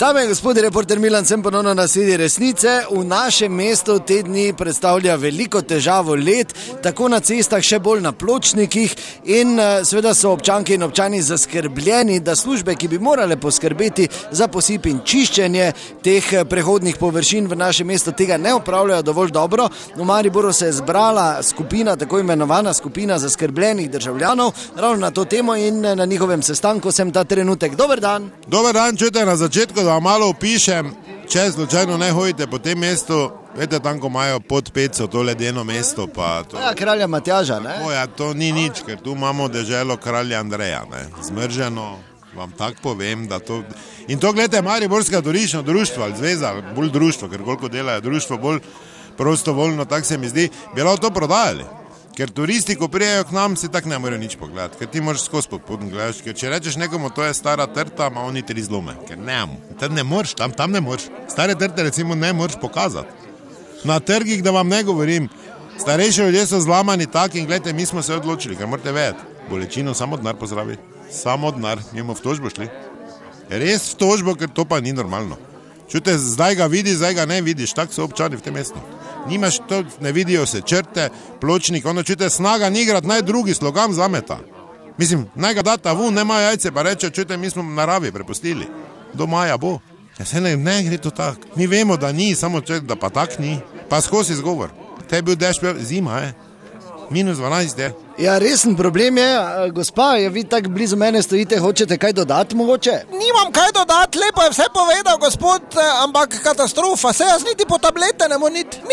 Dame in gospodje, reporter Milan, sem ponovno na sredi resnice. V našem mestu te dni predstavlja veliko težavo led, tako na cestah, še bolj na pločnikih in seveda so občanke in občani zaskrbljeni, da službe, ki bi morale poskrbeti za posip in čiščenje teh prehodnih površin v našem mestu, tega ne opravljajo dovolj dobro. V Mariboru se je zbrala skupina, tako imenovana skupina zaskrbljenih državljanov, ravno na to temo in na njihovem sestanku sem ta trenutek. Dober dan. Dober dan, čujte, na začetku, da vam malo opišem, če slučajno ne hodite po tem mestu, veste, tam, ko imajo pod Peco, to ledeno mesto, pa to... Ja, kralja Matjaža, ne? Ja, to ni nič, ker tu imamo deželo kralja Andreja, ne? Zmrženo, vam tako povem, da to... In to, gledajte, Mariborska turistično društvo, ali zveza, bolj društvo, ker koliko delajo društvo, bolj prostovoljno, tako se mi zdi, bi lahko to prodajali. Ker turisti, ko prijejo k nam, si tako ne morajo nič pogledati, ker ti moraš skozi podpodn gledaš, ker če rečeš nekomu, to je stara trta, ima oni 3 zlome, ker ne moreš, tam ne moreš, stare trte recimo ne moreš pokazati. Na trgih, da vam ne govorim, starejši ljudje so zlamani tak in gledajte, mi smo se odločili, ker morate vedeti, bolečino samo denar pozdravi, samo denar, njemu v tožbo šli, res v tožbo, ker to pa ni normalno. Čujte, zdaj ga vidiš, zdaj ga ne vidiš, tako so občani v tem mestu. Nimaš to, ne vidijo se črte, pločnik, ono čujte, snaga ni igrat, naj drugi slogam zameta. Mislim, naj ga data vun, nema jajce, pa reče, čujte, mi smo naravi prepustili. Do maja bo. Ja se ne gre to tako. Mi vemo, da ni, samo čujte, da pa tak ni. Pa skozi izgovor. Te je bil dež, zima je. -12 je. Ja, resen problem je, gospa, je vi tako blizu mene stojite, hočete kaj dodati mogoče? Nimam kaj dodati, lepo je vse povedal, gospod, ampak katastrofa, se jaz niti po tablete ne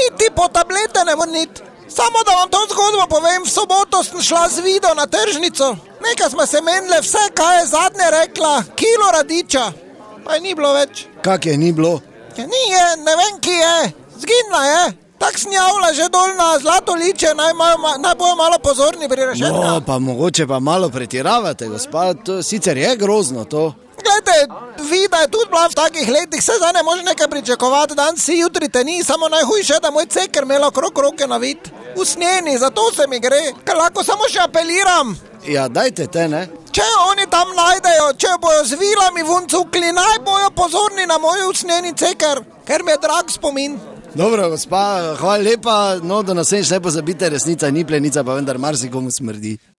moram iti. Samo da vam to zgodbo povem, v soboto sem šla z Vido na tržnico, nekaj smo se menile, vse kaj je zadnje rekla, kilo radiča, pa je ni bilo več. Kak je ni bilo? Ja, ni je, ne vem, ki je, zginila je. Tako snjavla že dol na Zlatoliče, naj bojo malo pozorni pri rešetkah. No, pa mogoče pa malo pretiravate, gospa, to sicer je grozno to. Glejte, Vida je tudi bila v takih letih, se zdaj ne može nekaj pričakovati, dan si, jutri te ni, samo najhujše, da moj ceker imela okrog roke navit. Usnjeni, zato se mi gre, ker lahko samo še apeliram. Ja, dajte te, ne? Če oni tam najdejo, če bojo z vilami vun cukli, naj bojo pozorni na moj usnjeni ceker, ker mi je drag spomin. Dobro, gospa, hvala lepa, no, da nas ne pozabite, resnica ni plenica, pa vendar marsikomu smrdi.